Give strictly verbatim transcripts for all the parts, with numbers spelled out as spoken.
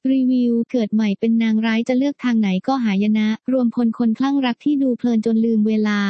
รีวิวเกิดใหม่เป็นนางร้ายจะเลือกทางไหนก็หายนะรวมพลคนคลั่งรักที่ดูเพลินจนลืมเวลา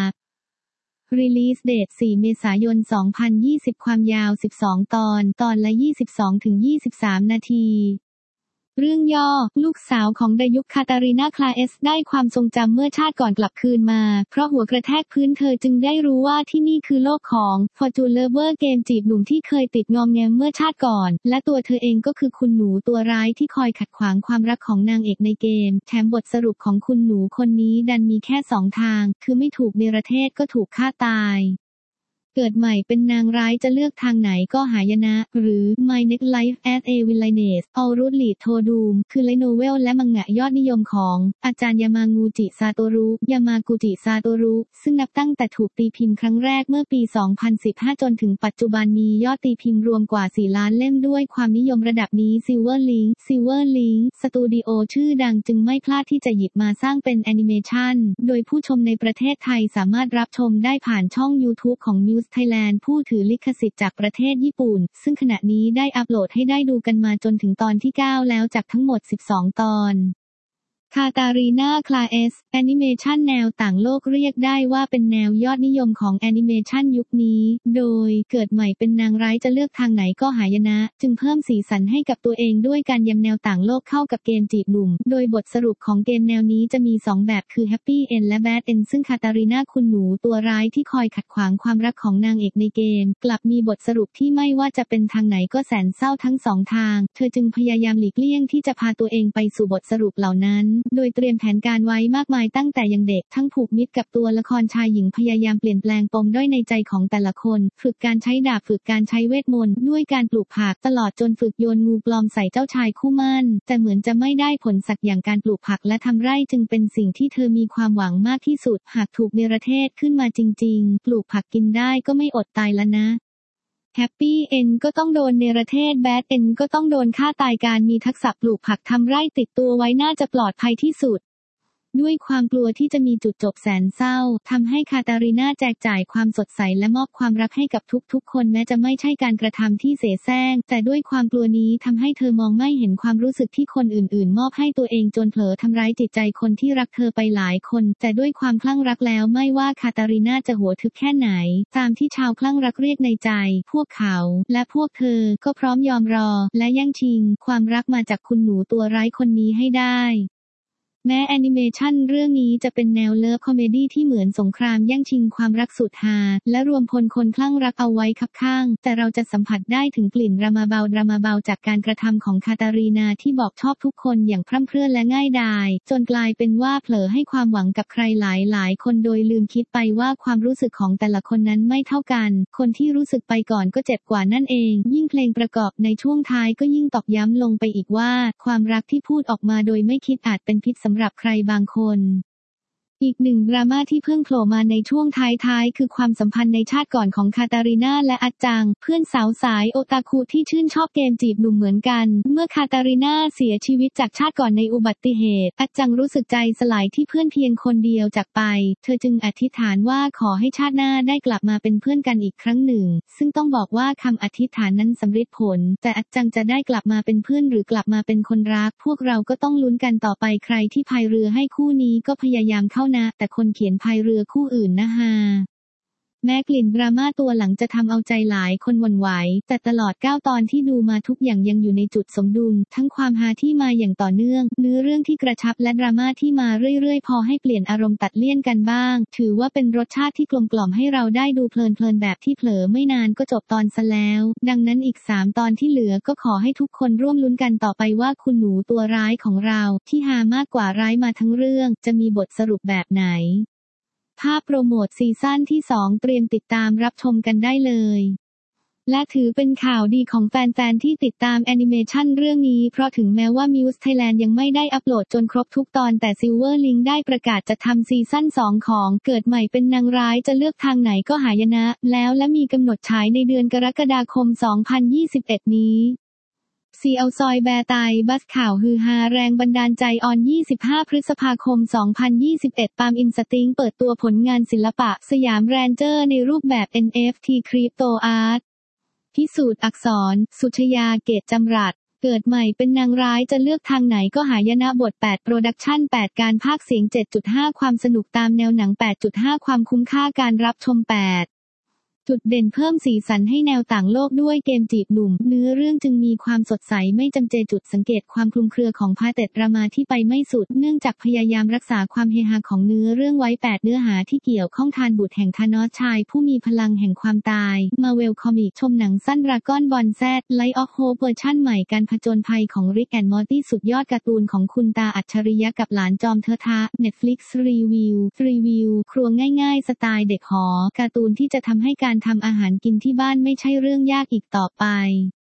Release Date สี่ เมษายน สองพันยี่สิบ ความยาว สิบสอง ตอน ตอนละ ยี่สิบสองถึงยี่สิบสาม นาทีเรื่องย่อลูกสาวของดายุคคาตารีนาคลาเอสได้ความทรงจำเมื่อชาติก่อนกลับคืนมาเพราะหัวกระแทกพื้นเธอจึงได้รู้ว่าที่นี่คือโลกของ Fortune Lover เกมจีบหนุ่มที่เคยติดงอมแงมเมื่อชาติก่อนและตัวเธอเองก็คือคุณหนูตัวร้ายที่คอยขัดขวางความรักของนางเอกในเกมแถมบทสรุปของคุณหนูคนนี้ดันมีแค่สองทางคือไม่ถูกเนรเทศก็ถูกฆ่าตายเกิดใหม่เป็นนางร้ายจะเลือกทางไหนก็หายนะหรือ My Next Life as a Villainess All Roads Lead to Doom คือไลท์โนเวลและมังงะยอดนิยมของอาจารย์ยามางูจิซาโตรุยามากุจิซาโตรุซึ่งนับตั้งแต่ถูกตีพิมพ์ครั้งแรกเมื่อปี สองพันสิบห้า จนถึงปัจจุบันมียอดตีพิมพ์รวมกว่า สี่ ล้านเล่มด้วยความนิยมระดับนี้ Silver Link Silver Link สตูดิโอชื่อดังจึงไม่พลาดที่จะหยิบมาสร้างเป็นแอนิเมชันโดยผู้ชมในประเทศไทยสามารถรับชมได้ผ่านช่อง YouTube ของ Muse Thailand ผู้ถือลิขสิทธิ์จากประเทศญี่ปุ่นซึ่งขณะนี้ได้อัปโหลดให้ได้ดูกันมาจนถึงตอนที่ เก้า แล้วจากทั้งหมด สิบสอง ตอนคาตารีนาคลาเอสแอนิเมชันแนวต่างโลกเรียกได้ว่าเป็นแนวยอดนิยมของแอนิเมชันยุคนี้โดยเกิดใหม่เป็นนางร้ายจะเลือกทางไหนก็หายนะจึงเพิ่มสีสันให้กับตัวเองด้วยการยำแนวต่างโลกเข้ากับเกมจีบหนุ่มโดยบทสรุปของเกมแนวนี้จะมีสองแบบคือ Happy End และ Bad End ซึ่งคาตารีนาคุณหนูตัวร้ายที่คอยขัดขวางความรักของนางเอกในเกมกลับมีบทสรุปที่ไม่ว่าจะเป็นทางไหนก็แสนเศร้าทั้งสองทางเธอจึงพยายามหลีกเลี่ยงที่จะพาตัวเองไปสู่บทสรุปเหล่านั้นโดยเตรียมแผนการไว้มากมายตั้งแต่ยังเด็กทั้งผูกมิตรกับตัวละครชายหญิงพยายามเปลี่ยนแปลงปมด้อยในใจของแต่ละคนฝึกการใช้ดาบฝึกการใช้เวทมนต์ด้วยการปลูกผักตลอดจนฝึกโยนงูปลอมใส่เจ้าชายคู่หมั้นแต่เหมือนจะไม่ได้ผลสักอย่างการปลูกผักและทำไร่จึงเป็นสิ่งที่เธอมีความหวังมากที่สุดหากถูกเนรเทศขึ้นมาจริงๆปลูกผักกินได้ก็ไม่อดตายแล้วนะแฮปปี้เอ็นก็ต้องโดนเนรเทศแบดเอ็นก็ต้องโดนฆ่าตายการมีทักษะปลูกผักทำไร่ติดตัวไว้น่าจะปลอดภัยที่สุดด้วยความกลัวที่จะมีจุดจบแสนเศร้าทำให้คาตารีนาแจกจ่ายความสดใสและมอบความรักให้กับทุกๆคนแม้จะไม่ใช่การกระทำที่เสแสร้งแต่ด้วยความกลัวนี้ทำให้เธอมองไม่เห็นความรู้สึกที่คนอื่นๆมอบให้ตัวเองจนเผลอทำร้ายจิตใจคนที่รักเธอไปหลายคนแต่ด้วยความคลั่งรักแล้วไม่ว่าคาตารีนาจะหัวทึบแค่ไหนตามที่ชาวคลั่งรักเรียกในใจพวกเขาและพวกเธอก็พร้อมยอมรอและแย่งชิงความรักมาจากคุณหนูตัวร้ายคนนี้ให้ได้แม้แอนิเมชันเรื่องนี้จะเป็นแนวเลิฟคอมเมดี้ที่เหมือนสงครามแย่งชิงความรักสุดฮาและรวมพลคนคลั่งรักเอาไว้คับข้างแต่เราจะสัมผัสได้ถึงกลิ่นดรามาเบาดรามาเบาจากการกระทำของคาตารีนาที่บอกชอบทุกคนอย่างพร่ำเพรื่อและง่ายดายจนกลายเป็นว่าเผลอให้ความหวังกับใครหลายหลายคนโดยลืมคิดไปว่าความรู้สึกของแต่ละคนนั้นไม่เท่ากันคนที่รู้สึกไปก่อนก็เจ็บกว่านั่นเองยิ่งเพลงประกอบในช่วงท้ายก็ยิ่งตอกย้ำลงไปอีกว่าความรักที่พูดออกมาโดยไม่คิดอาจเป็นพิษสำหรับใครบางคนอีกหนึ่งดราม่าที่เพิ่งโผล่มาในช่วงท้ายๆคือความสัมพันธ์ในชาติก่อนของคาตารีนาและอัจจังเพื่อนสาวสายโอตาคุที่ชื่นชอบเกมจีบหนุ่มเหมือนกันเมื่อคาตารีนาเสียชีวิตจากชาติก่อนในอุบัติเหตุอัจจังรู้สึกใจสลายที่เพื่อนเพียงคนเดียวจากไปเธอจึงอธิษฐานว่าขอให้ชาติหน้าได้กลับมาเป็นเพื่อนกันอีกครั้งหนึ่งซึ่งต้องบอกว่าคำอธิษฐานนั้นสำเร็จผลแต่อัจจังจะได้กลับมาเป็นเพื่อนหรือกลับมาเป็นคนรักพวกเราก็ต้องลุ้นกันต่อไปใครที่พายเรือให้คู่นี้ก็พยายามเข้านะแต่คนเขียนพายเรือคู่อื่นนะฮะแม้กลิ่นดราม่าตัวหลังจะทำเอาใจหลายคนหวั่นไหวแต่ตลอดเก้าตอนที่ดูมาทุกอย่างยังอยู่ในจุดสมดุลทั้งความฮาที่มาอย่างต่อเนื่องเนื้อเรื่องที่กระชับและดราม่าที่มาเรื่อยๆพอให้เปลี่ยนอารมณ์ตัดเลี่ยนกันบ้างถือว่าเป็นรสชาติที่กลมกล่อมให้เราได้ดูเพลินๆแบบที่เผลอไม่นานก็จบตอนซะแล้วดังนั้นอีกสามตอนที่เหลือก็ขอให้ทุกคนร่วมลุ้นกันต่อไปว่าคุณหนูตัวร้ายของเราที่ฮามากกว่าร้ายมาทั้งเรื่องจะมีบทสรุปแบบไหนภาพโปรโมทซีซั่นที่สองเตรียมติดตามรับชมกันได้เลยและถือเป็นข่าวดีของแฟนๆที่ติดตามแอนิเมชันเรื่องนี้เพราะถึงแม้ว่า Muse Thailand ยังไม่ได้อัปโหลดจนครบทุกตอนแต่ Silver Link ได้ประกาศจะทำซีซั่นสองของเกิดใหม่เป็นนางร้ายจะเลือกทางไหนก็หายนะแล้วและมีกำหนดฉายในเดือนกรกฎาคมสองพันยี่สิบเอ็ดนี้ซีเอาซอยแบร์ไตบัสข่าวฮือฮาแรงบันดาลใจออนยี่สิบห้าพฤษภาคมสองพันยี่สิบเอ็ดปาล์มอินสติ้งเปิดตัวผลงานศิลปะสยามแรนเจอร์ในรูปแบบ เอ็น เอฟ ที Crypto Art พิสูจน์อักษรสุชยาเกตจำรัดเกิดใหม่เป็นนางร้ายจะเลือกทางไหนก็หายนะบทแปดโปรดักชั่นแปดการพากย์เสียง เจ็ดจุดห้า ความสนุกตามแนวหนัง แปดจุดห้า ความคุ้มค่าการรับชม แปดจุดเด่นเพิ่มสีสันให้แนวต่างโลกด้วยเกมจีบหนุ่มเนื้อเรื่องจึงมีความสดใสไม่จำเจจุดสังเกตความคลุมเครือของพาเต็ดรามาที่ไปไม่สุดเนื่องจากพยายามรักษาความเฮฮาของเนื้อเรื่องไว้แปดเนื้อหาที่เกี่ยวข้องทานบุตรแห่งธานอสชายผู้มีพลังแห่งความตายมาเวลคอมิกชมหนังสั้นดราก้อนบอลแซดไลท์ออฟโฮปเวอร์ชั่นใหม่การผจญภัยของริกแอนด์มอร์ตี้สุดยอดการ์ตูนของคุณตาอัจฉริยะกับหลานจอมเทอะทะ Netflix รีวิวรีวิวครัวง่ายๆสไตล์เด็กหอการ์ตูนที่จะทำให้การทำอาหารกินที่บ้านไม่ใช่เรื่องยากอีกต่อไป